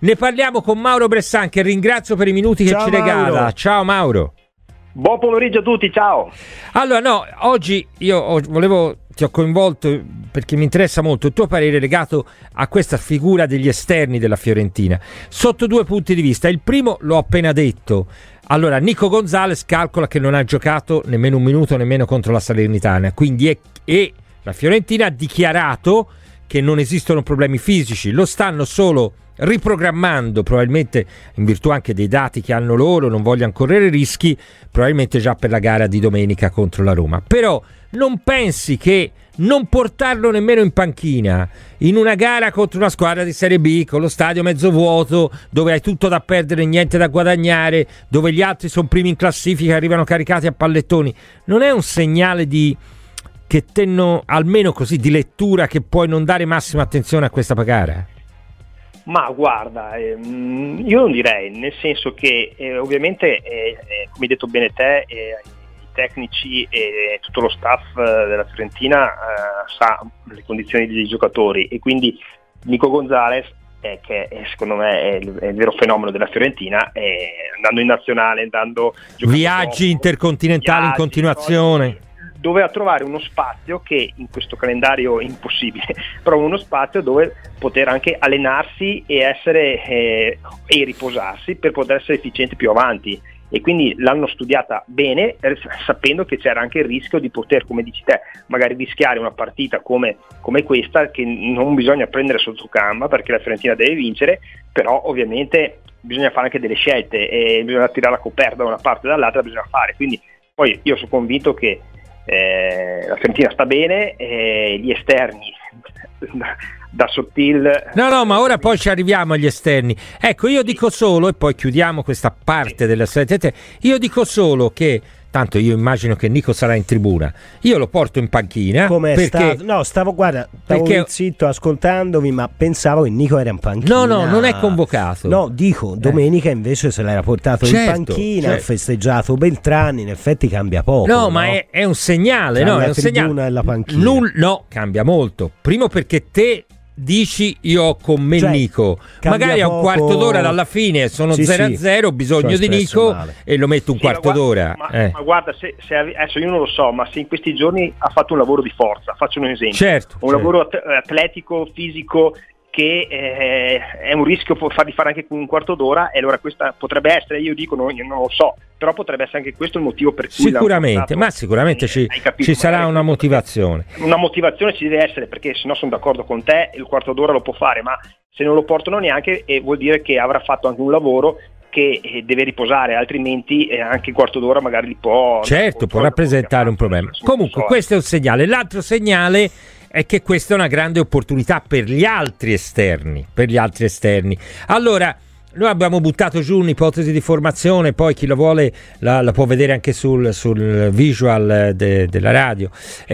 Ne parliamo con Mauro Bressan, che ringrazio per i minuti che ci regala. Mauro. Ciao Mauro. Buon pomeriggio a tutti, ciao. Allora, no, oggi io ti ho coinvolto perché mi interessa molto il tuo parere legato a questa figura degli esterni della Fiorentina, sotto due punti di vista. Il primo l'ho appena detto. Allora, Nico Gonzalez calcola che non ha giocato nemmeno un minuto, nemmeno contro la Salernitana, quindi e la Fiorentina ha dichiarato che non esistono problemi fisici, lo stanno solo riprogrammando, probabilmente in virtù anche dei dati che hanno loro, non vogliono correre rischi, probabilmente già per la gara di domenica contro la Roma. Però non pensi che non portarlo nemmeno in panchina in una gara contro una squadra di Serie B, con lo stadio mezzo vuoto, dove hai tutto da perdere e niente da guadagnare, dove gli altri sono primi in classifica, arrivano caricati a pallettoni, non è un segnale che tenno almeno così di lettura, che puoi non dare massima attenzione a questa gara? Ma guarda, io non direi, nel senso che ovviamente, come hai detto bene te, i tecnici e tutto lo staff della Fiorentina sa le condizioni dei giocatori, e quindi Nico Gonzalez, che secondo me è il vero fenomeno della Fiorentina, andando in nazionale, viaggi intercontinentali in continuazione, doveva trovare uno spazio che in questo calendario impossibile, però uno spazio dove poter anche allenarsi e essere e riposarsi per poter essere efficienti più avanti, e quindi l'hanno studiata bene, sapendo che c'era anche il rischio di poter, come dici te, magari rischiare una partita come questa, che non bisogna prendere sotto gamba perché la Fiorentina deve vincere, però ovviamente bisogna fare anche delle scelte e bisogna tirare la coperta da una parte e dall'altra, bisogna fare. Quindi poi io sono convinto che la Fiorentina sta bene, gli esterni da Sottil. No, ma ora poi ci arriviamo agli esterni. Ecco, io dico solo, e poi chiudiamo questa parte della storia, io dico solo che tanto io immagino che Nico sarà in tribuna, io lo porto in panchina. Come perché stavo zitto ascoltandovi, ma pensavo che Nico era in panchina. No, non è convocato. No, dico, domenica invece se l'era portato in panchina, ha festeggiato Beltrani, in effetti cambia poco. No, ma è un segnale, cambia è un segnale. E la panchina. No, cambia molto. Primo perché te dici io ho con me Nico, magari a un quarto d'ora dalla fine sono 0-0, ho bisogno di Nico male. E lo metto un quarto d'ora. Ma guarda, se adesso io non lo so, ma se in questi giorni ha fatto un lavoro di forza, faccio un esempio, certo. Lavoro atletico, fisico, che è un rischio fargli fare anche un quarto d'ora, e allora questa potrebbe essere, io dico non lo so, però potrebbe essere anche questo il motivo per cui sicuramente ci sarà una motivazione. Una motivazione ci deve essere, perché sennò sono d'accordo con te, il quarto d'ora lo può fare, ma se non lo portano neanche vuol dire che avrà fatto anche un lavoro che deve riposare, altrimenti anche il quarto d'ora magari li può rappresentare un problema. Comunque questo è un segnale. L'altro segnale è che questa è una grande opportunità per gli altri esterni. Allora, noi abbiamo buttato giù un'ipotesi di formazione, poi chi lo vuole la può vedere anche sul visual della radio.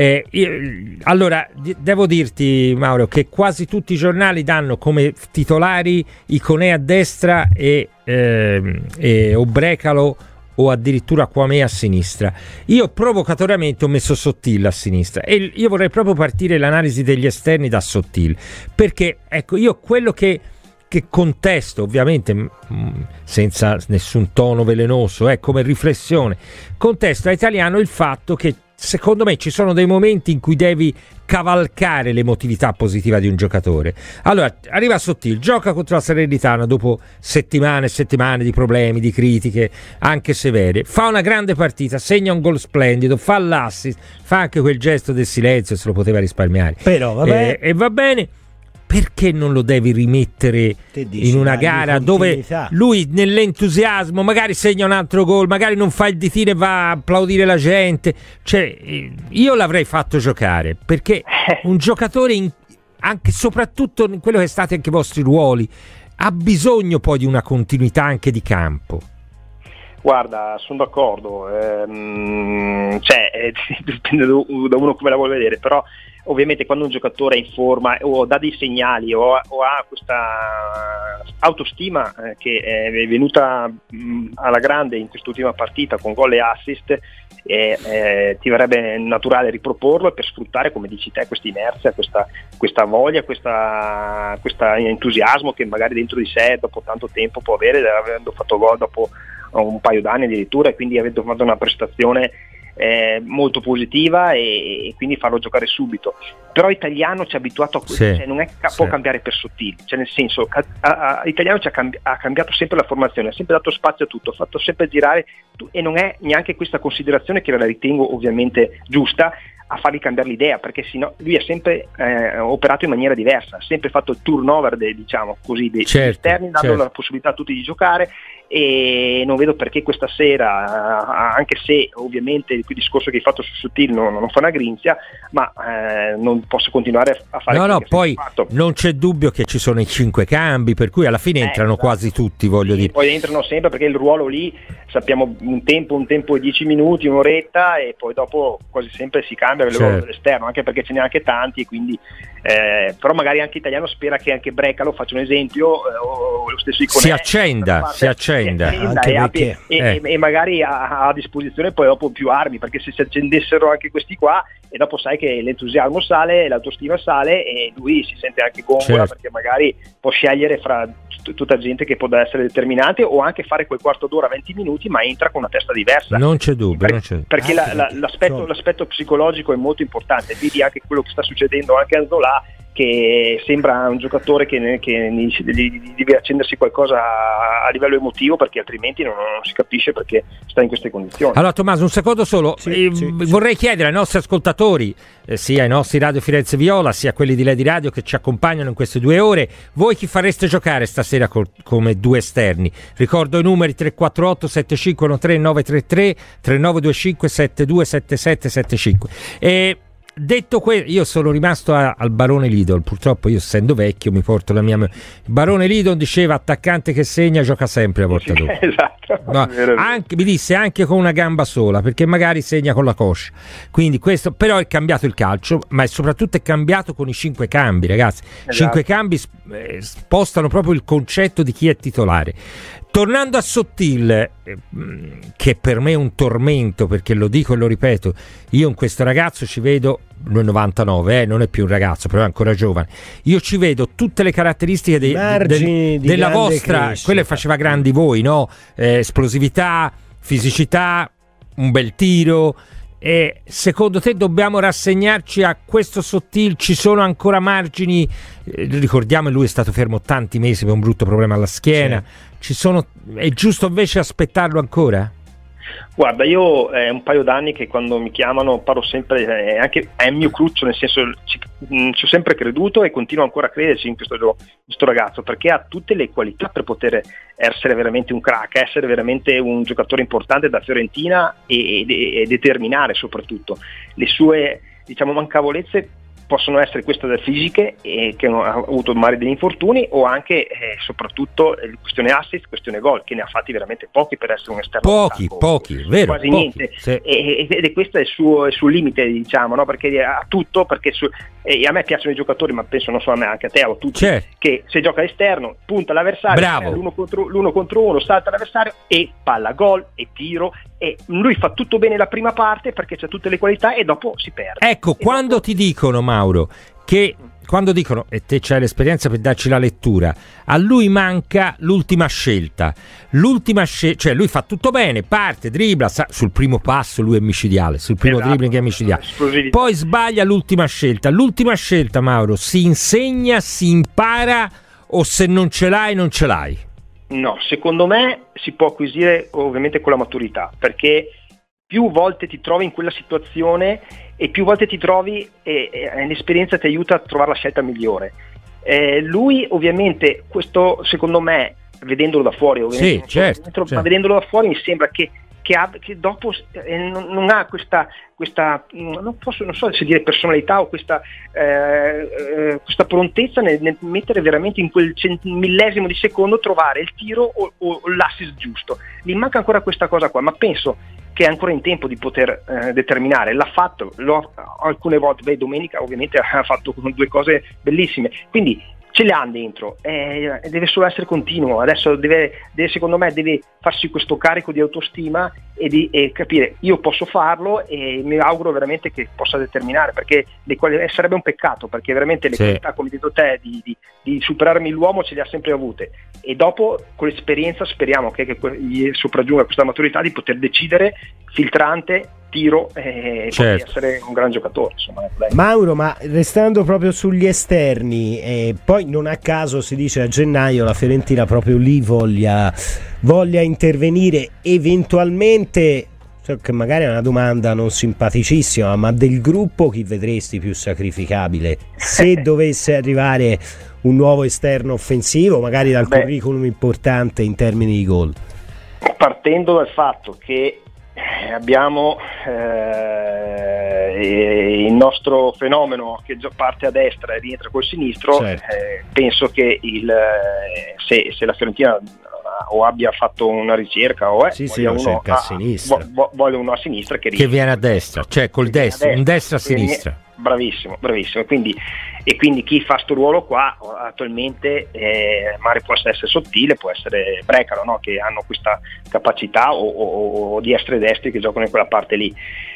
Allora, devo dirti, Mauro, che quasi tutti i giornali danno come titolari Iconè a destra e Obrecalo o addirittura Kwame a sinistra. Io provocatoriamente ho messo Sottil a sinistra, e io vorrei proprio partire l'analisi degli esterni da Sottil, perché ecco, io quello che contesto, ovviamente senza nessun tono velenoso, come riflessione, contesto a Italiano il fatto che secondo me ci sono dei momenti in cui devi cavalcare l'emotività positiva di un giocatore. Allora arriva Sottil, gioca contro la Salernitana dopo settimane e settimane di problemi, di critiche anche severe, fa una grande partita, segna un gol splendido, fa l'assist, fa anche quel gesto del silenzio, se lo poteva risparmiare, però vabbè. E va bene. Perché non lo devi rimettere in una gara dove lui nell'entusiasmo magari segna un altro gol, magari non fa il ditino e va a applaudire la gente? Cioè, io l'avrei fatto giocare, perché un giocatore anche soprattutto in quello che state anche i vostri ruoli ha bisogno poi di una continuità anche di campo. Guarda, sono d'accordo, dipende da uno come la vuole vedere, però ovviamente quando un giocatore è in forma o dà dei segnali o ha questa autostima che è venuta alla grande in quest'ultima partita con gol e assist, ti verrebbe naturale riproporlo per sfruttare, come dici te, questa inerzia, questa voglia, questo entusiasmo che magari dentro di sé dopo tanto tempo può avere, avendo fatto gol dopo un paio d'anni addirittura, e quindi avendo fatto una prestazione molto positiva e quindi farlo giocare subito. Però Italiano ci ha abituato a questo, cioè non è che può cambiare per Sottile, cioè nel senso Italiano ha cambiato sempre la formazione, ha sempre dato spazio a tutto, ha fatto sempre girare e non è neanche questa considerazione, che la ritengo ovviamente giusta, a fargli cambiare l'idea, perché sennò lui ha sempre operato in maniera diversa, ha sempre fatto il turnover degli esterni, dando la possibilità a tutti di giocare, e non vedo perché questa sera, anche se ovviamente il discorso che hai fatto su Sottile non fa una grinzia, ma non posso continuare a fare poi non c'è dubbio che ci sono i 5 cambi, per cui alla fine entrano quasi tutti, voglio dire. Poi entrano sempre, perché il ruolo lì sappiamo un tempo e 10 minuti, un'oretta, e poi dopo quasi sempre si cambia il ruolo dell'esterno, anche perché ce n'è anche tanti, e quindi però magari anche Italiano spera che anche Brecalo, faccio un esempio, o lo stesso Iconè si accenda e magari ha a disposizione poi dopo più armi, perché se si accendessero anche questi qua, e dopo sai che l'entusiasmo sale, l'autostima sale, e lui si sente anche gongola, perché magari può scegliere fra tutta gente che può essere determinante, o anche fare quel quarto d'ora, 20 minuti, ma entra con una testa diversa. Non c'è dubbio, perché l'aspetto psicologico è molto importante. Vedi anche quello che sta succedendo anche a Zola, che sembra un giocatore che deve accendersi qualcosa a livello emotivo, perché altrimenti non si capisce perché sta in queste condizioni. Allora Tommaso, un secondo solo, vorrei chiedere ai nostri ascoltatori, sia ai nostri Radio Firenze Viola, sia quelli di Lady Radio che ci accompagnano in queste 2 ore, voi chi fareste giocare stasera come 2 esterni? Ricordo i numeri: 348 7513 933 3925 727775. Detto questo, io sono rimasto al Barone Lidl, purtroppo io essendo vecchio mi porto la mia... Il Barone Lidl diceva: attaccante che segna gioca sempre a volta dopo. Esatto. No, mi disse anche con una gamba sola, perché magari segna con la coscia. Quindi questo, però è cambiato il calcio, ma soprattutto è cambiato con i 5 cambi, ragazzi. Esatto. 5 cambi spostano proprio il concetto di chi è titolare. Tornando a Sottile, che per me è un tormento, perché lo dico e lo ripeto, io in questo ragazzo ci vedo, lui è 99, non è più un ragazzo, però è ancora giovane, io ci vedo tutte le caratteristiche della vostra, crescita. Quello che faceva grandi voi, no? Esplosività, fisicità, un bel tiro. E secondo te dobbiamo rassegnarci a questo Sottile? Ci sono ancora margini? Ricordiamo, lui è stato fermo tanti mesi per un brutto problema alla schiena. È giusto invece aspettarlo ancora? Guarda, io è un paio d'anni che quando mi chiamano parlo sempre, anche è il mio cruccio, nel senso ci ho sempre creduto e continuo ancora a crederci in questo ragazzo, perché ha tutte le qualità per poter essere veramente un crack, essere veramente un giocatore importante da Fiorentina e determinare soprattutto. Le sue, mancavolezze possono essere queste da fisiche, che ha avuto magari degli infortuni, o anche soprattutto questione assist, questione gol, che ne ha fatti veramente pochi per essere un esterno. Pochi, vero? Quasi pochi, niente. sì. Ed questo è il suo limite, no? Perché ha tutto, perché e a me piacciono i giocatori, ma penso non solo a me, anche a te o a tutti, che se gioca all'esterno punta l'avversario, l'uno contro uno, salta l'avversario e palla, gol e tiro, e lui fa tutto bene la prima parte perché c'ha tutte le qualità, e dopo si perde. Ecco, quando ti dicono, Mauro, che quando dicono, e te c'hai l'esperienza per darci la lettura, a lui manca l'ultima scelta, cioè lui fa tutto bene, parte, dribbla, sul primo passo lui è micidiale, sul primo dribbling è micidiale, poi sbaglia l'ultima scelta, Mauro, si insegna, si impara, o se non ce l'hai non ce l'hai? No, secondo me si può acquisire ovviamente con la maturità, perché più volte ti trovi in quella situazione e più volte ti trovi e l'esperienza ti aiuta a trovare la scelta migliore. Lui ovviamente, questo secondo me, vedendolo da fuori, ovviamente, certo. Ma vedendolo da fuori mi sembra che dopo non ha questa non so se dire personalità, o questa prontezza nel mettere veramente in quel millesimo di secondo, trovare il tiro o l'assist giusto. Gli manca ancora questa cosa qua, ma penso che è ancora in tempo di poter determinare. L'ha fatto, alcune volte, domenica ovviamente ha fatto 2 cose bellissime, quindi ce le hanno dentro, deve solo essere continuo. Adesso secondo me deve farsi questo carico di autostima e capire io posso farlo, e mi auguro veramente che possa determinare, perché sarebbe un peccato, perché veramente le qualità, come hai detto te, di superarmi l'uomo ce le ha sempre avute, e dopo con l'esperienza speriamo che gli sopraggiunga questa maturità di poter decidere filtrante, tiro, e poter essere un gran giocatore, insomma. Mauro, ma restando proprio sugli esterni, poi non a caso si dice a gennaio la Fiorentina proprio lì voglia intervenire eventualmente, so che magari è una domanda non simpaticissima, ma del gruppo chi vedresti più sacrificabile se dovesse arrivare un nuovo esterno offensivo, magari dal curriculum importante in termini di gol? Partendo dal fatto che abbiamo il nostro fenomeno che parte a destra e rientra col sinistro, penso che se la Fiorentina o abbia fatto una ricerca o cerca a sinistra, vuole uno a sinistra che viene a destra, cioè col destro, un destra a sinistra. Bravissimo. E quindi chi fa sto ruolo qua attualmente magari può essere Sottile, può essere Brecalo, no? Che hanno questa capacità, o di essere destri che giocano in quella parte lì.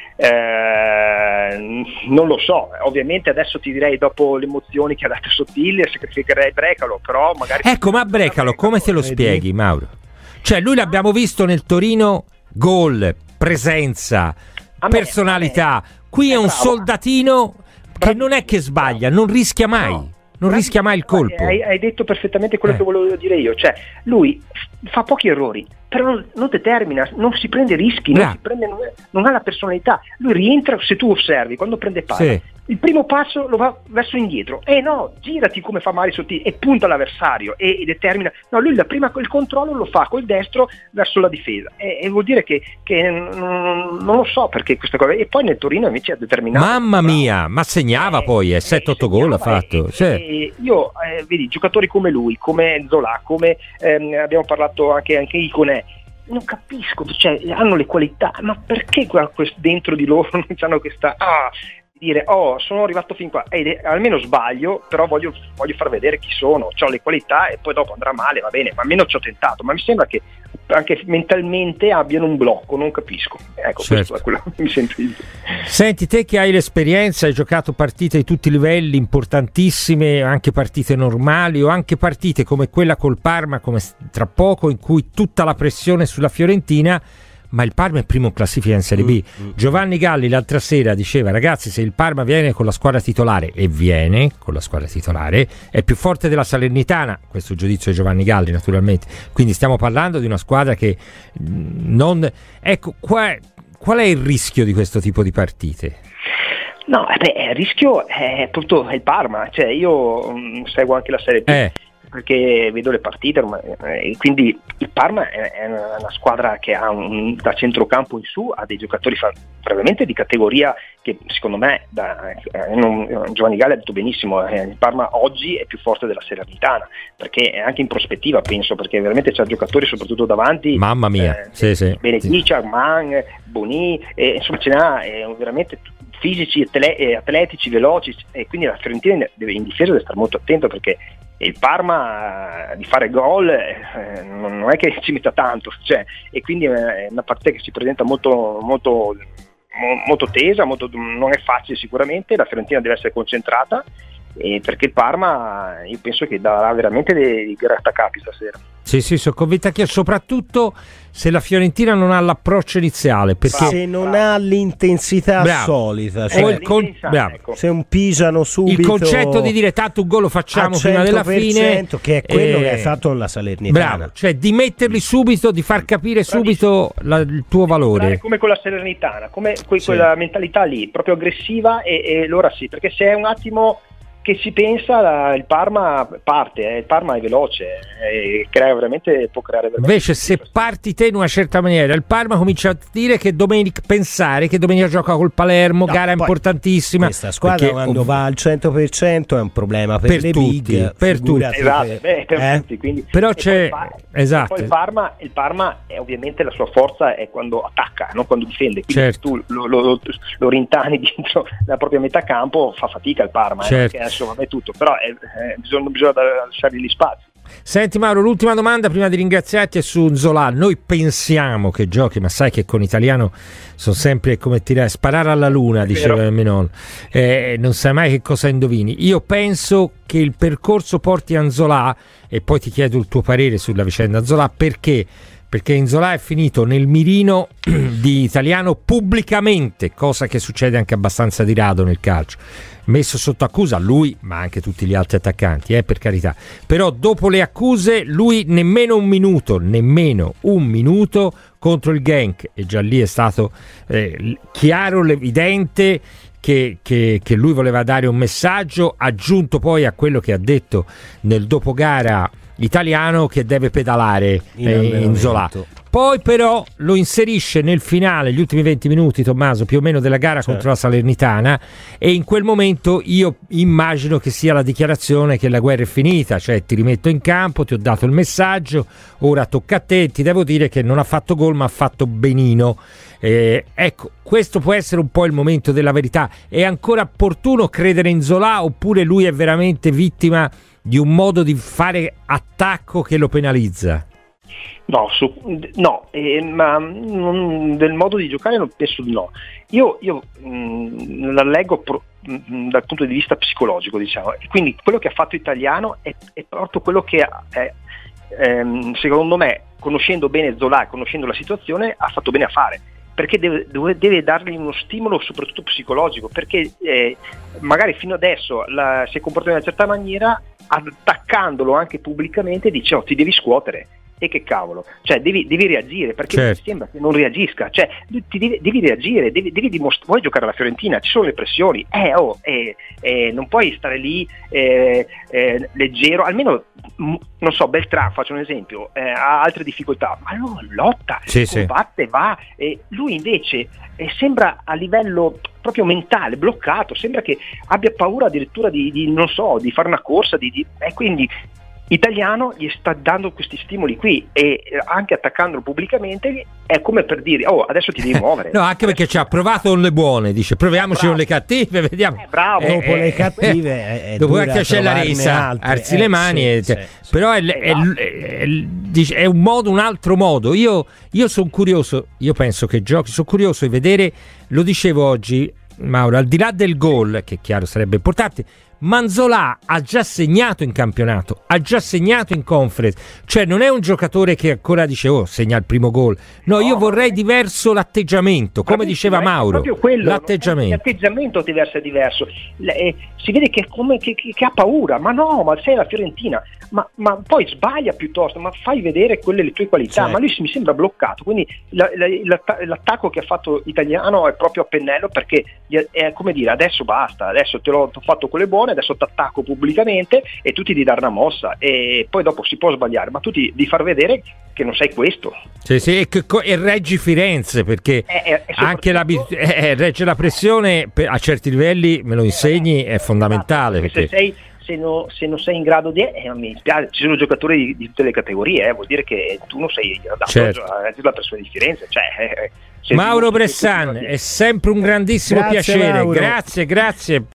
Non lo so, ovviamente adesso ti direi, dopo le emozioni che ha dato Sottile, sacrificherei Brecalo, però magari... Ecco, ma Brecalo come te lo spieghi, Mauro? Cioè lui l'abbiamo visto nel Torino, gol, presenza, personalità. Qui è un soldatino che non è che sbaglia, non rischia mai, rischia mai il colpo. Hai detto perfettamente quello che volevo dire io, cioè lui fa pochi errori, però non determina, non si prende rischi, non ha la personalità. Lui rientra, se tu osservi, quando prende palla, il primo passo lo va verso indietro, girati come fa Mario Sottile, e punta l'avversario e determina. No, lui il controllo lo fa col destro verso la difesa, e vuol dire che non lo so perché questa cosa. E poi nel Torino invece ha determinato. Mamma mia, ma segnava poi 7-8 gol ha fatto. Io vedi giocatori come lui, come Zola, come abbiamo parlato anche Iconè, non capisco, cioè hanno le qualità, ma perché dentro di loro non hanno questa dire sono arrivato fin qua, almeno sbaglio, però voglio far vedere chi sono, ho le qualità, e poi dopo andrà male, va bene, ma almeno ci ho tentato. Ma mi sembra che anche mentalmente abbiano un blocco, non capisco. Ecco, questo è quello che mi sento io. Senti, te che hai l'esperienza, hai giocato partite di tutti i livelli, importantissime, anche partite normali o anche partite come quella col Parma, come tra poco, in cui tutta la pressione sulla Fiorentina, ma il Parma è primo in classifica in Serie B. Giovanni Galli l'altra sera diceva: ragazzi, se il Parma viene con la squadra titolare, e viene con la squadra titolare, è più forte della Salernitana. Questo è il giudizio di Giovanni Galli, naturalmente. Quindi stiamo parlando di una squadra che non... Ecco, qual è il rischio di questo tipo di partite? No, il rischio è il Parma. Cioè io seguo anche la Serie B, perché vedo le partite, quindi il Parma è una squadra che ha da centrocampo in su ha dei giocatori veramente di categoria, che secondo me Giovanni Galli ha detto benissimo, il Parma oggi è più forte della Salernitana, perché anche in prospettiva penso, perché veramente c'ha giocatori soprattutto davanti, mamma mia, Benedici, Arman, Boni, insomma ce n'ha veramente fisici, atletici, veloci, e quindi la Fiorentina in difesa deve stare molto attento, perché il Parma di fare gol non è che ci metta tanto, cioè, e quindi è una partita che si presenta molto tesa, non è facile sicuramente. La Fiorentina deve essere concentrata, perché il Parma io penso che darà veramente dei grattacapi stasera. Sì, sono convinta che soprattutto se la Fiorentina non ha l'approccio iniziale, perché se non ha l'intensità solita, cioè se un pisano subito, il concetto di dire tanto un gol lo facciamo prima della fine, che è quello che hai fatto con la Salernitana. Bravo, cioè di metterli subito, di far capire subito il tuo valore, come con la Salernitana, come quella mentalità lì proprio aggressiva, e allora sì, perché se è un attimo che si pensa, il Parma parte, il Parma è veloce, può creare veramente. Invece se parti te in una certa maniera, il Parma comincia a dire che pensare che domenica gioca col Palermo, gara importantissima. Questa squadra quando va al 100% è un problema per le tutti, big, per tutti. Esatto, per tutti, quindi, però c'è esatto. Poi il Parma è, ovviamente la sua forza è quando attacca, non quando difende, quindi certo. tu lo rintani dentro la propria metà campo, fa fatica il Parma, certo. Perché adesso va tutto, però bisogna lasciargli gli spazi. Senti Mauro, l'ultima domanda prima di ringraziarti è su Nzola. Noi pensiamo che giochi, ma sai che con Italiano sono sempre come sparare alla luna, diceva mio nonno, non sai mai che cosa indovini. Io penso che il percorso porti a Nzola, e poi ti chiedo il tuo parere sulla vicenda Nzola, perché Nzola è finito nel mirino di Italiano pubblicamente, cosa che succede anche abbastanza di rado nel calcio, messo sotto accusa lui ma anche tutti gli altri attaccanti, per carità, però dopo le accuse lui nemmeno un minuto contro il Genk, e già lì è stato chiaro, evidente che lui voleva dare un messaggio, aggiunto poi a quello che ha detto nel dopogara Italiano, che deve pedalare in Zola. Poi però lo inserisce nel finale, gli ultimi 20 minuti, Tommaso, più o meno della gara contro la Salernitana, e in quel momento io immagino che sia la dichiarazione che la guerra è finita, cioè ti rimetto in campo, ti ho dato il messaggio, ora tocca a te. Ti devo dire che non ha fatto gol ma ha fatto benino. Ecco, questo può essere un po' il momento della verità. È ancora opportuno credere in Zola, oppure lui è veramente vittima di un modo di fare attacco che lo penalizza? Ma del modo di giocare non penso di no. Io la leggo dal punto di vista psicologico, diciamo, e quindi quello che ha fatto Italiano è proprio quello che secondo me, conoscendo bene Zola, conoscendo la situazione, ha fatto bene a fare, perché deve dargli uno stimolo soprattutto psicologico, perché magari fino adesso si è comportato in una certa maniera, attaccandolo anche pubblicamente dice ti devi scuotere, e che cavolo, cioè devi reagire, perché certo. Sembra che non reagisca, cioè devi reagire, devi dimostrare, vuoi giocare alla Fiorentina, ci sono le pressioni, non puoi stare lì leggero, almeno non so, Beltrán, faccio un esempio, ha altre difficoltà, ma no, lotta, combatte, va, lui invece sembra a livello proprio mentale bloccato, sembra che abbia paura addirittura di non so, di fare una corsa, quindi Italiano gli sta dando questi stimoli qui, e anche attaccandolo pubblicamente è come per dire adesso ti devi muovere. No, anche perché ci ha provato con le buone, dice proviamoci con le cattive, vediamo. Bravo. Dopo le cattive dopo che c'è la resa, alzi le mani, però è un altro modo. Io sono curioso, io penso che giochi, sono curioso di vedere, lo dicevo oggi Mauro, al di là del gol, che chiaro sarebbe importante, Nzola ha già segnato in campionato, ha già segnato in conference, cioè non è un giocatore che ancora dice segna il primo gol. No, io vorrei diverso l'atteggiamento, come diceva Mauro, l'atteggiamento deve essere diverso. Si vede che ha paura, ma sei la Fiorentina, ma poi sbaglia piuttosto, ma fai vedere quelle le tue qualità, ma lui mi sembra bloccato, quindi l'attacco che ha fatto Italiano è proprio a pennello, perché è come dire adesso basta, adesso ti ho fatto quelle buone, adesso ti attacco pubblicamente e tu ti devi dare una mossa, e poi dopo si può sbagliare, ma tu di far vedere che non sei questo. Sì, e reggi Firenze, perché anche regge la pressione a certi livelli, me lo insegni, è fondamentale, perché se non sei in grado di mi spiace, ci sono giocatori di tutte le categorie, vuol dire che tu non sei adatto alla pressione di Firenze, Mauro Bressan, è sempre un grandissimo piacere. Mauro. Grazie